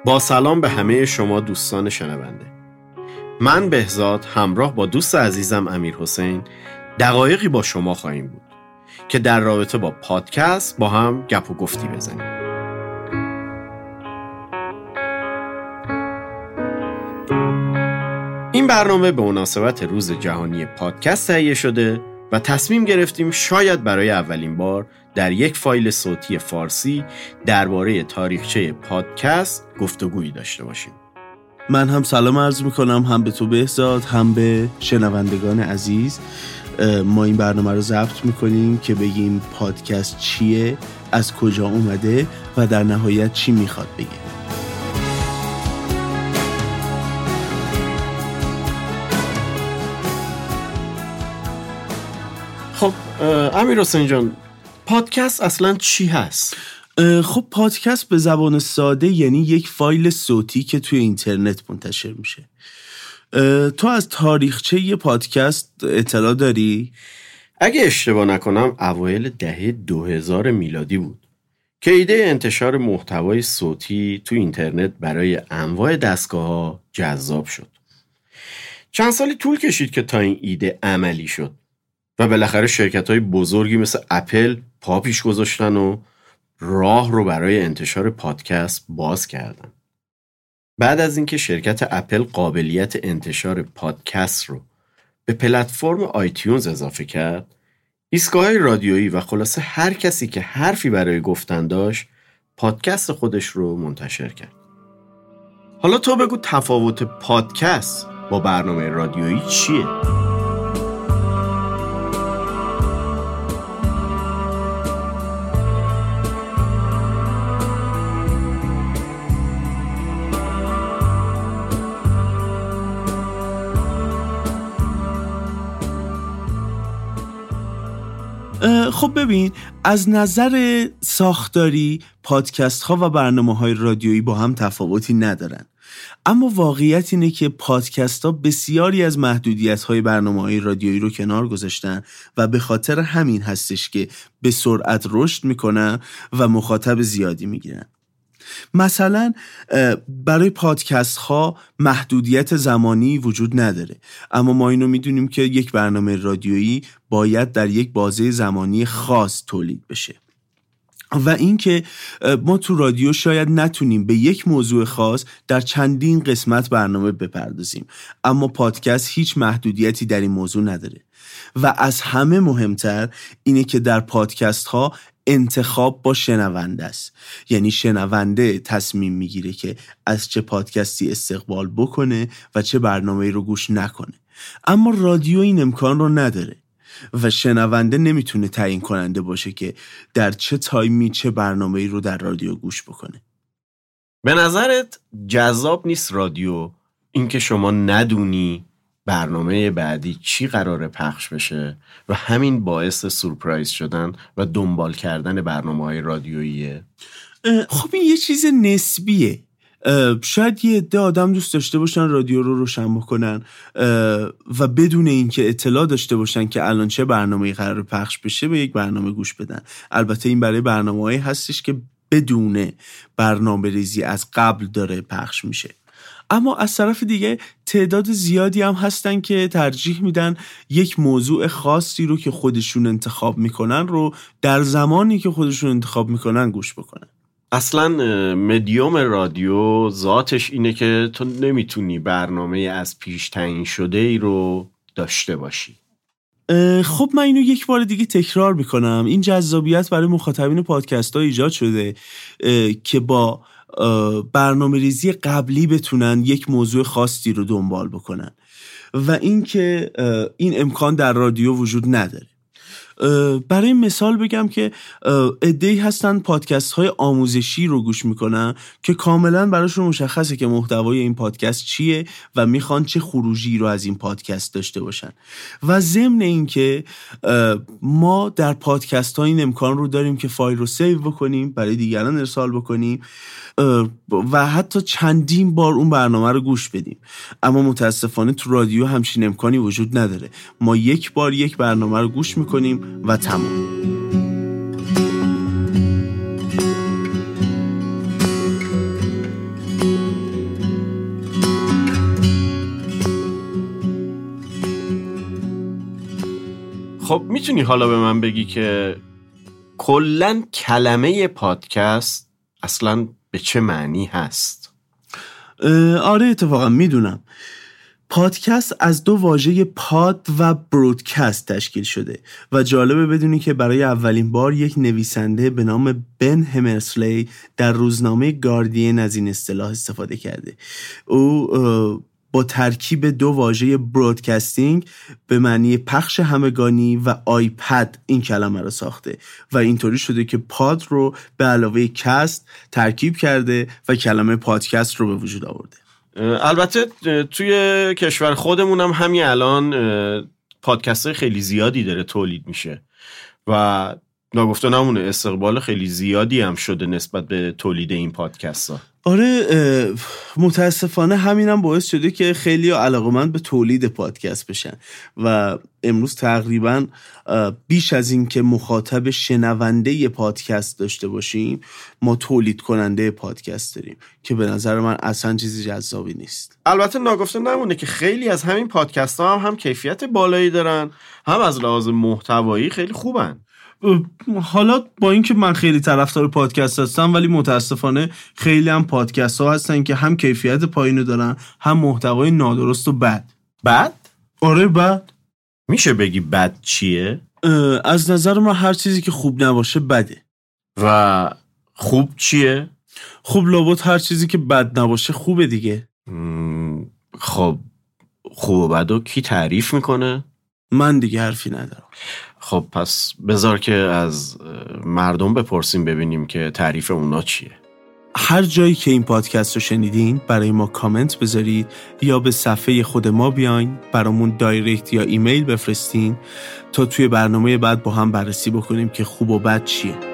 با سلام به همه شما دوستان شنونده. من بهزاد همراه با دوست عزیزم امیرحسین دقایقی با شما خواهیم بود که در رابطه با پادکست با هم گپ و گفتی بزنیم. این برنامه به مناسبت روز جهانی پادکست تهیه شده و تصمیم گرفتیم شاید برای اولین بار در یک فایل صوتی فارسی درباره تاریخچه پادکست گفتگویی داشته باشیم. من هم سلام عرض میکنم، هم به تو بهزاد، هم به شنوندگان عزیز. ما این برنامه رو ضبط میکنیم که بگیم پادکست چیه، از کجا اومده و در نهایت چی میخواد بگه. خب امیرحسین جان، پادکست اصلا چی هست؟ خب پادکست به زبان ساده یعنی یک فایل صوتی که توی اینترنت منتشر میشه. تو از تاریخچه یه پادکست اطلاع داری؟ اگه اشتباه نکنم اوایل دهه 2000 میلادی بود که ایده انتشار محتوای صوتی تو اینترنت برای انواع دستگاه‌ها جذاب شد. چند سالی طول کشید که تا این ایده عملی شد و بالاخره شرکت‌های بزرگی مثل اپل پا پیش گذاشتن و راه رو برای انتشار پادکست باز کردن. بعد از اینکه شرکت اپل قابلیت انتشار پادکست رو به پلتفرم آیتیونز اضافه کرد، ایستگاه‌های رادیویی و خلاصه هر کسی که حرفی برای گفتن داشت پادکست خودش رو منتشر کرد. حالا تو بگو تفاوت پادکست با برنامه رادیویی چیه؟ خب ببین، از نظر ساختاری پادکست ها و برنامه های رادیویی با هم تفاوتی ندارن، اما واقعیت اینه که پادکست ها بسیاری از محدودیت های برنامه های رادیویی رو کنار گذاشتن و به خاطر همین هستش که به سرعت رشد میکنن و مخاطب زیادی میگیرن. مثلا برای پادکست ها محدودیت زمانی وجود نداره، اما ما اینو میدونیم که یک برنامه رادیویی باید در یک بازه زمانی خاص تولید بشه و اینکه ما تو رادیو شاید نتونیم به یک موضوع خاص در چندین قسمت برنامه بپردازیم، اما پادکست هیچ محدودیتی در این موضوع نداره. و از همه مهمتر اینه که در پادکست ها انتخاب با شنونده است، یعنی شنونده تصمیم میگیره که از چه پادکستی استقبال بکنه و چه برنامه‌ای رو گوش نکنه. اما رادیو این امکان رو نداره و شنونده نمیتونه تعیین کننده باشه که در چه تایمی چه برنامه‌ای رو در رادیو گوش بکنه. به نظرت جذاب نیست رادیو اینکه شما ندونی برنامه بعدی چی قراره پخش بشه و همین باعث سورپرایز شدن و دنبال کردن برنامه‌های رادیوییه؟ خب این یه چیز نسبیه. شاید یه عده آدم دوست داشته باشن رادیو رو روشن بکنن و بدون اینکه اطلاع داشته باشن که الان چه برنامه‌ای قراره پخش بشه به یک برنامه گوش بدن. البته این برای برنامه‌هایی هستش که بدون برنامه‌ریزی از قبل داره پخش میشه. اما از طرف دیگه تعداد زیادی هم هستن که ترجیح میدن یک موضوع خاصی رو که خودشون انتخاب میکنن رو در زمانی که خودشون انتخاب میکنن گوش بکنن. اصلا مدیوم رادیو ذاتش اینه که تو نمیتونی برنامه از پیش تعیین شده ای رو داشته باشی. خب من اینو یک بار دیگه تکرار میکنم، این جذابیت برای مخاطبین پادکست ها ایجاد شده که با برنامه ریزی قبلی بتونن یک موضوع خاصی رو دنبال بکنن و اینکه این امکان در رادیو وجود نداره. برای مثال بگم که عده‌ای هستن پادکست های آموزشی رو گوش میکنن که کاملا براشون مشخصه که محتوای این پادکست چیه و میخوان چه خروجی رو از این پادکست داشته باشن. و ضمن این که ما در پادکست ها این امکان رو داریم که فایل رو سیو بکنیم، برای دیگران ارسال بکنیم و حتی چندین بار اون برنامه رو گوش بدیم. اما متاسفانه تو رادیو همچین امکانی وجود نداره. ما یک بار یک برنامه رو گوش میکنیم و تمام. خب میتونی حالا به من بگی که کلن کلمه پادکست اصلا به چه معنی هست؟ آره اتفاقا میدونم. پادکست از دو واژه پاد و برودکست تشکیل شده و جالبه بدونی که برای اولین بار یک نویسنده به نام بن همرسلی در روزنامه گاردین از این اصطلاح استفاده کرده. او با ترکیب دو واژه برودکاستینگ به معنی پخش همگانی و آیپد این کلمه رو ساخته و اینطوری شده که پاد رو به علاوه کست ترکیب کرده و کلمه پادکست رو به وجود آورده. البته توی کشور خودمون هم همین الان پادکست های خیلی زیادی داره تولید میشه و ناگفته نمونه استقبال خیلی زیادی هم شده نسبت به تولید این پادکست ها. آره متاسفانه همینم باعث شده که خیلی علاقه‌مند به تولید پادکست بشن و امروز تقریبا بیش از این که مخاطب شنونده پادکست داشته باشیم ما تولید کننده پادکست داریم که به نظر من اصلا چیزی جذابی نیست. البته ناگفته نمونه که خیلی از همین پادکست ها هم کیفیت بالایی دارن، هم از لحاظ محتوایی خیلی خوبن. حالا با اینکه من خیلی طرفدار پادکست هستم ولی متاسفانه خیلی هم پادکست ها هستن که هم کیفیت پایینو دارن هم محتوای نادرست و بد. بد؟ آره بد. میشه بگی بد چیه؟ از نظر من هر چیزی که خوب نباشه بده. و خوب چیه؟ خوب لابد هر چیزی که بد نباشه خوبه دیگه. خب خوب و بدو کی تعریف میکنه؟ من دیگه حرفی ندارم. خب پس بذار که از مردم بپرسیم ببینیم که تعریف اونا چیه. هر جایی که این پادکست رو شنیدین برای ما کامنت بذارید یا به صفحه خود ما بیاین برامون دایرکت یا ایمیل بفرستین تا توی برنامه بعد با هم بررسی بکنیم که خوب و بد چیه.